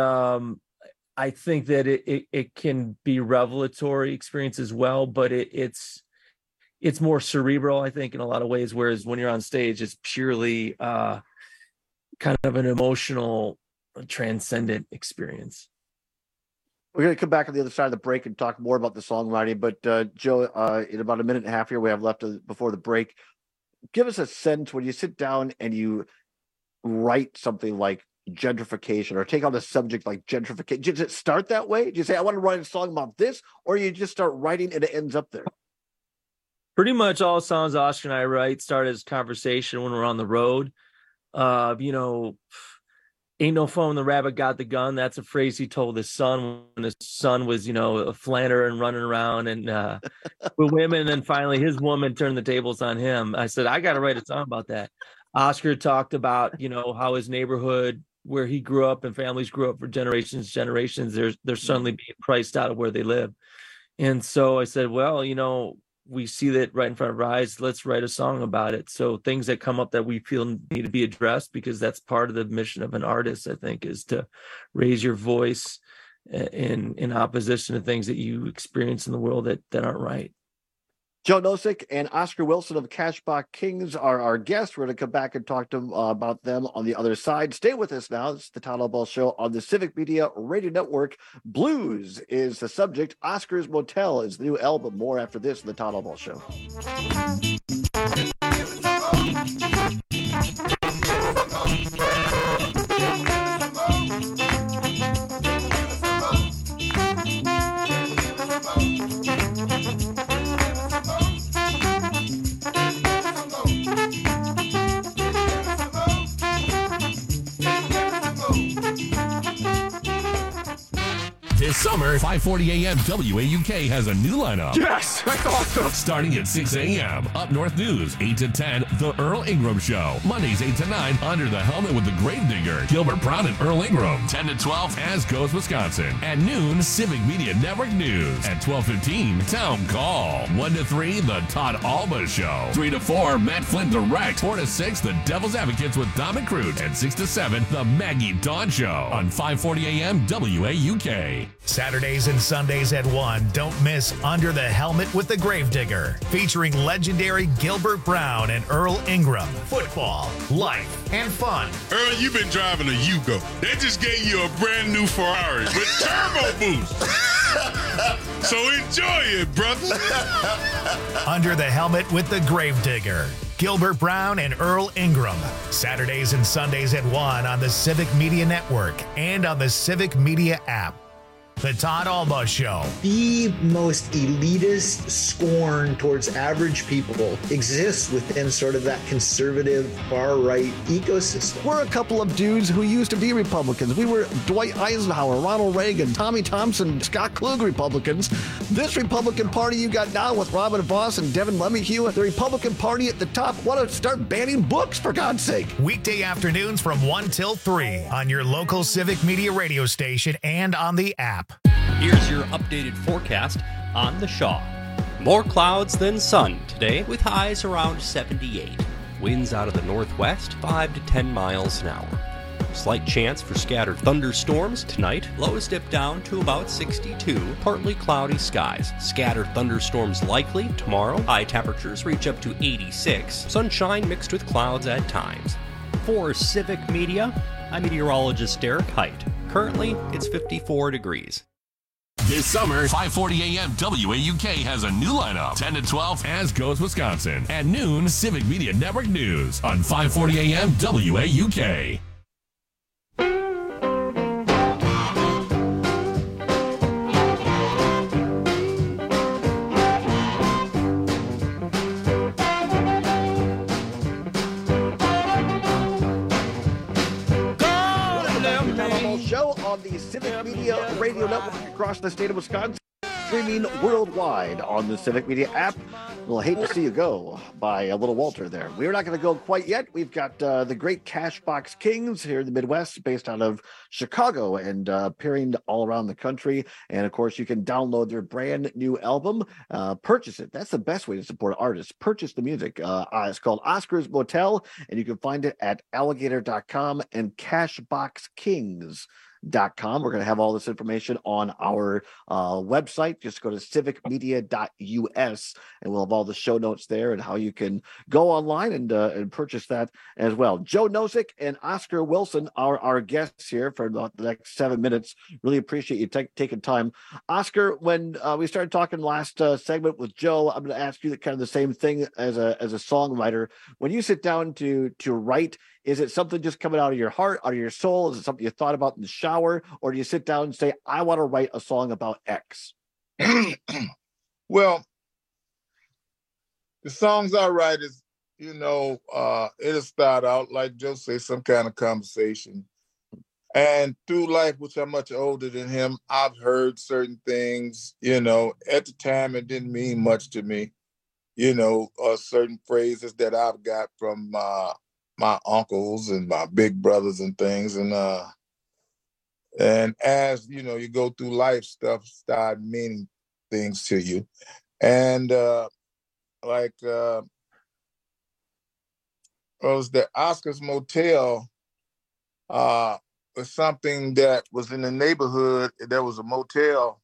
I think that it can be revelatory experience as well, but it's more cerebral, I think, in a lot of ways. Whereas when you're on stage, it's purely kind of an emotional, transcendent experience. We're going to come back on the other side of the break and talk more about the songwriting. But Joe, in about a minute and a half here we have left before the break, give us a sense when you sit down and you write something like gentrification or take on a subject like gentrification. Does it start that way? Do you say, I want to write a song about this? Or you just start writing and it ends up there? Pretty much all songs Oscar and I write start as conversation when we're on the road. Ain't no fun when the rabbit got the gun. That's a phrase he told his son when his son was, a flanner and running around and with women. And finally his woman turned the tables on him. I said, I got to write a song about that. Oscar talked about, how his neighborhood where he grew up and families grew up for generations, they're suddenly being priced out of where they live. And so I said, well, we see that right in front of our eyes. Let's write a song about it. So things that come up that we feel need to be addressed, because that's part of the mission of an artist, I think, is to raise your voice in opposition to things that you experience in the world that aren't right. Joe Nosek and Oscar Wilson of Cashbox Kings are our guests. We're going to come back and talk to them about them on the other side. Stay with us now. It's the Todd Ball Show on the Civic Media Radio Network. Blues is the subject. Oscar's Motel is the new album. More after this in the Todd Ball Show. This summer, 5:40 a.m. WAUK has a new lineup. Yes, that's awesome. Starting at 6 a.m. Up North News, 8 to 10, The Earl Ingram Show. Mondays, 8 to 9, Under the Helmet with the Gravedigger, Gilbert Brown and Earl Ingram. 10 to 12, As Goes Wisconsin. At noon, Civic Media Network News. At 12:15, Town Call. 1 to 3, The Todd Alba Show. 3 to 4, Matt Flynn Direct. 4 to 6, The Devil's Advocates with Dom and Crute. And 6 to 7, The Maggie Dawn Show on 5:40 a.m. WAUK. Saturdays and Sundays at 1, don't miss Under the Helmet with the Gravedigger, featuring legendary Gilbert Brown and Earl Ingram. Football, life, and fun. Earl, you've been driving a Yugo. They just gave you a brand new Ferrari with turbo boost. So enjoy it, brother. Under the Helmet with the Gravedigger. Gilbert Brown and Earl Ingram. Saturdays and Sundays at 1 on the Civic Media Network and on the Civic Media app. The Todd Alba Show. The most elitist scorn towards average people exists within sort of that conservative far-right ecosystem. We're a couple of dudes who used to be Republicans. We were Dwight Eisenhower, Ronald Reagan, Tommy Thompson, Scott Klug Republicans. This Republican Party you got now with Robin Vos and Devin LeMahieu, the Republican Party at the top, want to start banning books, for God's sake. Weekday afternoons from 1 till 3 on your local Civic Media radio station and on the app. Here's your updated forecast on the Shaw. More clouds than sun today with highs around 78. Winds out of the northwest 5 to 10 miles an hour. Slight chance for scattered thunderstorms tonight. Lows dip down to about 62. Partly cloudy skies. Scattered thunderstorms likely tomorrow. High temperatures reach up to 86. Sunshine mixed with clouds at times. For Civic Media, I'm meteorologist Derek Height. Currently, it's 54 degrees. This summer, 5:40 a.m. WAUK has a new lineup. 10 to 12, As Goes Wisconsin. At noon, Civic Media Network News on 5:40 a.m. WAUK. Show on the Civic Media Radio Network across the state of Wisconsin, streaming worldwide on the Civic Media app. We'll hate to see you go by a little Walter there. We're not going to go quite yet. We've got the great Cashbox Kings here in the Midwest, based out of Chicago and appearing all around the country. And of course, you can download their brand new album, purchase it. That's the best way to support artists. Purchase the music. It's called Oscar's Motel, and you can find it at alligator.com and CashboxKings.com. We're going to have all this information on our website. Just go to civicmedia.us and we'll have all the show notes there and how you can go online and purchase that as well. Joe Nosek and Oscar Wilson are our guests here for the next 7 minutes. Really appreciate you taking time. Oscar, when we started talking last segment with Joe, I'm going to ask you kind of the same thing as a songwriter. When you sit down to write, is it something just coming out of your heart, out of your soul? Is it something you thought about in the shower? Or do you sit down and say, I want to write a song about X? Well, the songs I write is, it'll start out, like Joe said, some kind of conversation. And through life, which I'm much older than him, I've heard certain things, at the time it didn't mean much to me, certain phrases that I've got from my uncles and my big brothers and things. And as, you go through life, stuff start meaning things to you. And was the Oscar's Motel was something that was in the neighborhood. There was a motel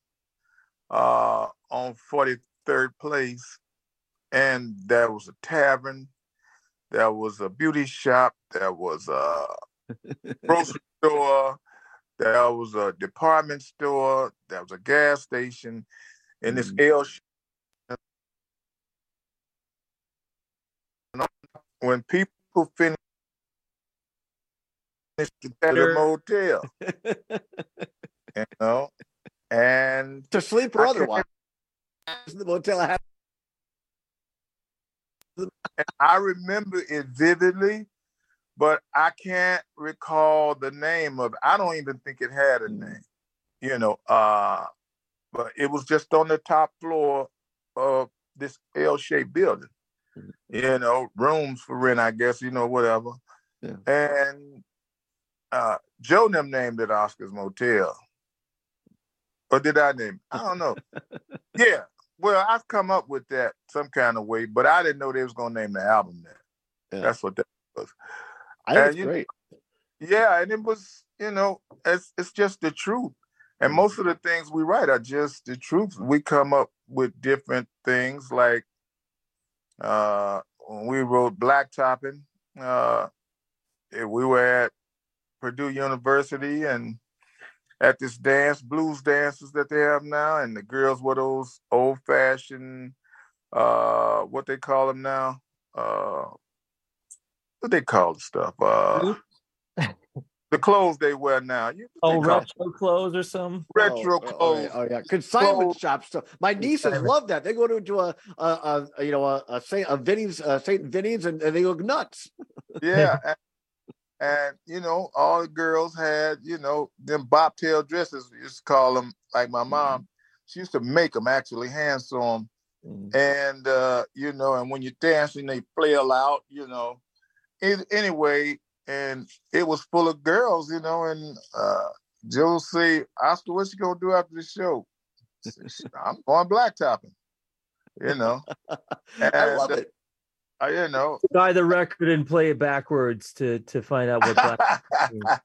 on 43rd Place, and there was a tavern. There was a beauty shop. There was a grocery store. There was a department store. There was a gas station. And this when people finish to the motel, and to sleep or otherwise, the motel. And I remember it vividly, but I can't recall the name of it. I don't even think it had a name, but it was just on the top floor of this L-shaped building, rooms for rent, I guess, whatever. Yeah. And Joe and them named it Oscar's Motel. Or did I name it? I don't know. Yeah. Well, I've come up with that some kind of way, but I didn't know they was going to name the album that. Yeah. That's what that was. I think it's great. Yeah, and it was, it's just the truth. And most of the things we write are just the truth. We come up with different things, like when we wrote Blacktopping, we were at Purdue University and at this blues dances that they have now, and the girls were those old-fashioned, what they call them now, what they call the stuff, the clothes they wear now. Retro clothes or something. Retro clothes. Oh yeah, consignment shops. So my nieces love that. They go to a St. Vinny's and they go nuts. Yeah, and all the girls had them bobtail dresses. We used to call them. Like my mom, she used to make them, actually hand sew them, and and when you're dancing, they flail out. Anyway. And it was full of girls, and Joe say, Oscar, what you gonna do after the show? I'm going blacktopping, And, I love it. Buy the record and play it backwards to find out what black means.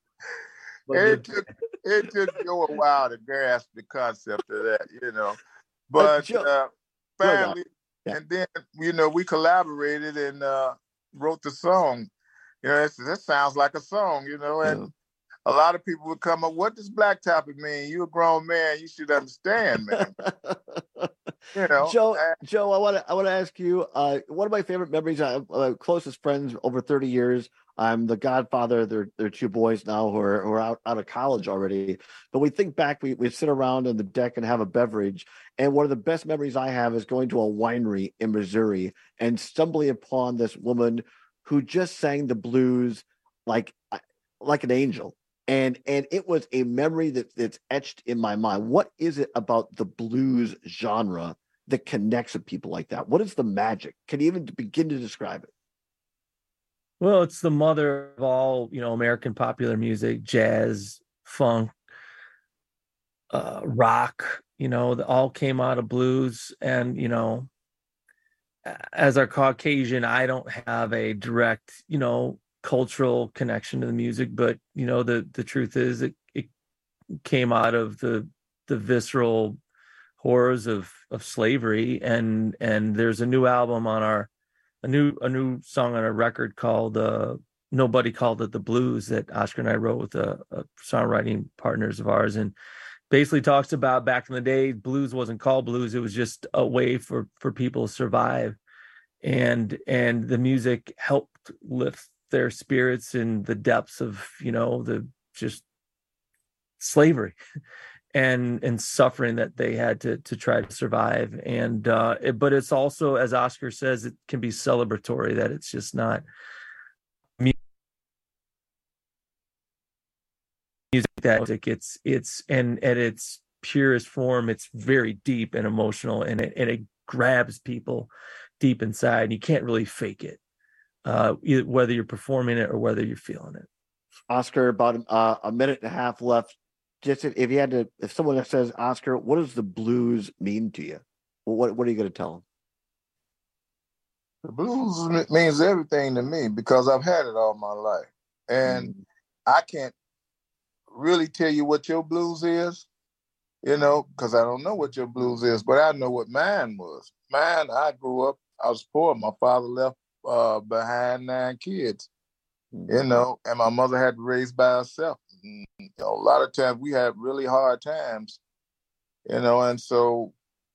It took Joe a while to grasp the concept of that, But finally, and then, we collaborated and wrote the song. That sounds like a song, and a lot of people would come up, what does blacktopping mean? You're a grown man, you should understand, man. Joe, I want to ask you, one of my favorite memories, closest friends over 30 years. I'm the godfather of their two boys now who are out of college already. But we think back, we sit around on the deck and have a beverage. And one of the best memories I have is going to a winery in Missouri and stumbling upon this woman who just sang the blues like an angel. And it was a memory that's etched in my mind. What is it about the blues genre that connects with people like that? What is the magic? Can you even begin to describe it? Well, it's the mother of all, American popular music, jazz, funk, rock, that all came out of blues. And, as a Caucasian, I don't have a direct, cultural connection to the music, but, the truth is it came out of the visceral horrors of slavery. And there's a new album on a new song on a record called Nobody Called It the Blues that Oscar and I wrote with a songwriting partners of ours, and basically talks about back in the day, blues wasn't called blues. It was just a way for people to survive. And the music helped lift their spirits in the depths of, the just slavery and suffering that they had to try to survive. And but it's also, as Oscar says, it can be celebratory, that it's just not music that it's and at its purest form, it's very deep and emotional, and it grabs people deep inside, and you can't really fake it, whether you're performing it or whether you're feeling it. Oscar, about a minute and a half left. Just if someone says, Oscar, what does the blues mean to you? What are you going to tell them? The blues means everything to me because I've had it all my life. And I can't really tell you what your blues is, because I don't know what your blues is, but I know what mine was. Mine, I grew up, I was poor. My father left behind 9 kids, and my mother had to raise by herself. A lot of times we had really hard times, and so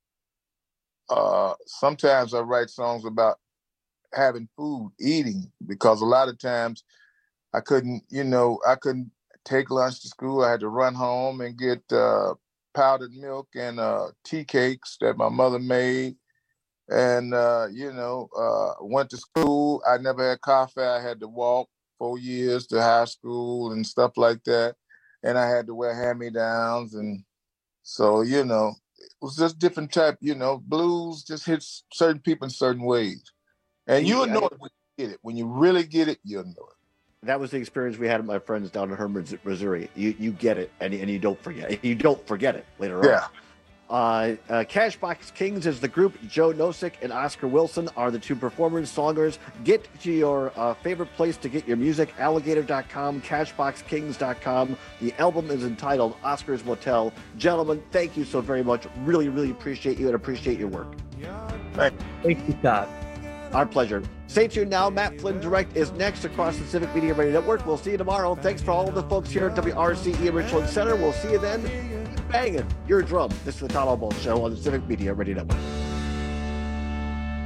sometimes I write songs about having food, eating, because a lot of times I couldn't take lunch to school. I had to run home and get powdered milk and tea cakes that my mother made. And, went to school. I never had coffee. I had to walk 4 years to high school and stuff like that. And I had to wear hand-me-downs. And so, it was just different type, blues just hits certain people in certain ways. And you'll know it when you get it. When you really get it, you'll know it. That was the experience we had with my friends down in Hermann, Missouri. You get it, and you don't forget it. You don't forget it later on. Yeah. Cashbox Kings is the group. Joe Nosek and Oscar Wilson are the two performers, songers. Get to your favorite place to get your music, alligator.com, cashboxkings.com. The album is entitled Oscar's Motel. Gentlemen, thank you so very much. Really, really appreciate you and appreciate your work. Thank you, Todd. Our pleasure. Stay tuned now. Matt Flynn Direct is next across the Civic Media Radio Network. We'll see you tomorrow. Thanks for all of the folks here at WRCE Richland Center. We'll see you then. Banging your drum. This is the Todd Albaugh Show on the Civic Media Radio Network.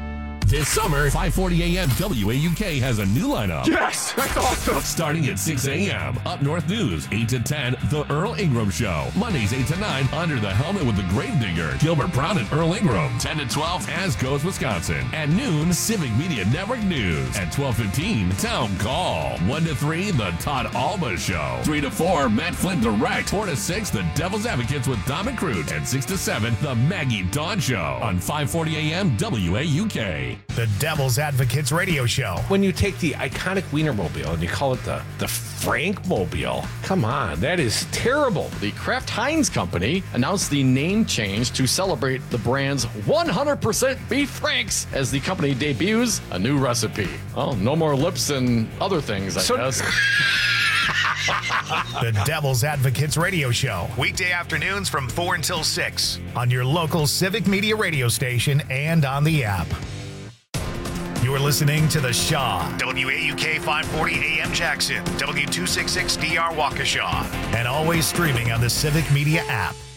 This summer, 540 AM WAUK has a new lineup. Yes, that's awesome. Starting at 6 a.m., Up North News, 8 to 10, The Earl Ingram Show. Mondays, 8 to 9, Under the Helmet with the Gravedigger, Gilbert Brown and Earl Ingram. 10 to 12, As Goes Wisconsin. At noon, Civic Media Network News. At 12:15, Town Call. 1 to 3, The Todd Alba Show. 3 to 4, Matt Flynn Direct. 4 to 6, The Devil's Advocates with Dom and Crute. And 6 to 7, The Maggie Dawn Show on 540 AM WAUK. The Devil's Advocates Radio Show. When you take the iconic Wienermobile and you call it the Frankmobile, come on, that is terrible. The Kraft Heinz Company announced the name change to celebrate the brand's 100% beef Franks as the company debuts a new recipe. Oh, no more lips and other things, I guess. The Devil's Advocates Radio Show. Weekday afternoons from 4 until 6 on your local Civic Media radio station and on the app. You're listening to The Shaw, WAUK 540 AM Jackson, W266DR Waukesha, and always streaming on the Civic Media app.